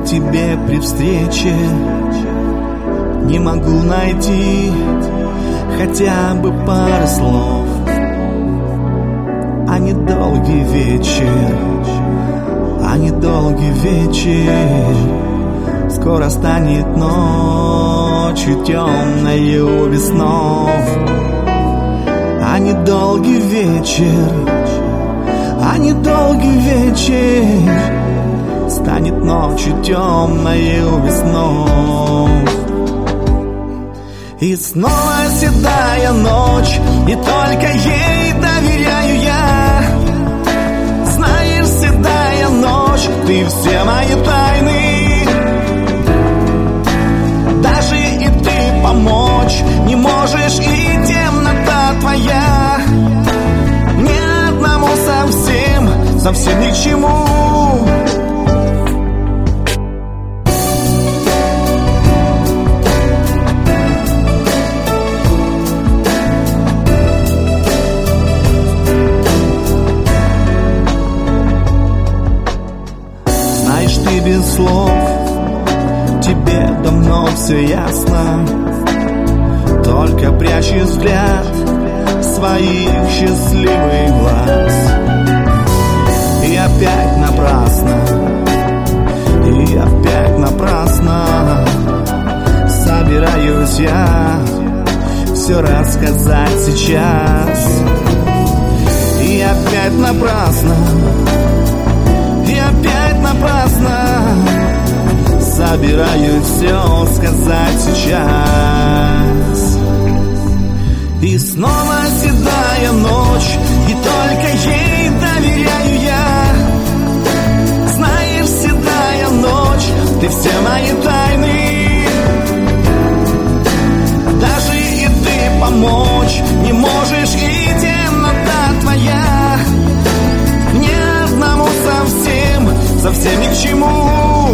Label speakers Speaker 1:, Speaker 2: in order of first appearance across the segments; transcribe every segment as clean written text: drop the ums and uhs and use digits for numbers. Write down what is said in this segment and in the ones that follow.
Speaker 1: тебе при встрече не могу найти хотя бы пару слов. А недолгий вечер, а недолгий вечер скоро станет ночью темною без снов. А недолгий вечер, а недолгий вечер станет ночью темною без снов. И снова седая ночь, и только ей доверяю я. Знаешь, седая ночь, ты все мои тайны. Даже и ты помочь не можешь, и темнота твоя мне одному совсем, совсем ни к чему. Ты без слов, тебе давно все ясно. Только прячешь взгляд своих счастливых глаз. И опять напрасно, и опять напрасно собираюсь я все рассказать сейчас. И опять напрасно, и опять напрасно собираюсь все сказать сейчас. И снова седая ночь, и только ей доверяю я. Знаешь, седая ночь, ты все мои тайны. Даже и ты помочь не можешь, и темнота твоя мне одному совсем, совсем ни к чему.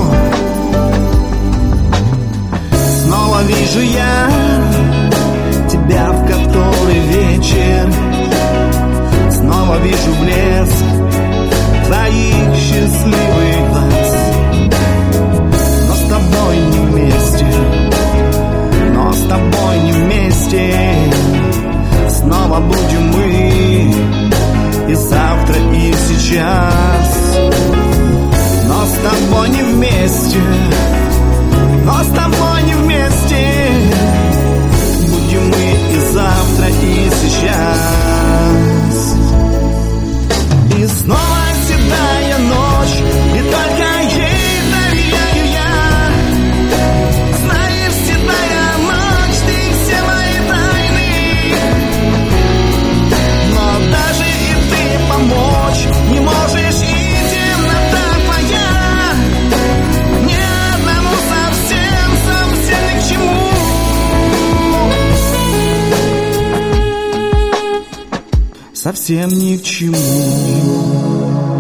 Speaker 1: Снова вижу я тебя в который вечер. Снова вижу блеск твоих счастливых глаз. Но с тобой не вместе, но с тобой не вместе. Снова будем мы и завтра, и сейчас. Но с тобой не вместе, но с тобой не вместе. Будем мы и завтра, и сейчас. И снова седая ночь, и только ей доверяю я. Знаешь, седая ночь, ты все мои тайны. Но даже и ты помочь не можешь, и темнота твоя мне одному совсем, совсем ни к чему. Совсем ни к чему.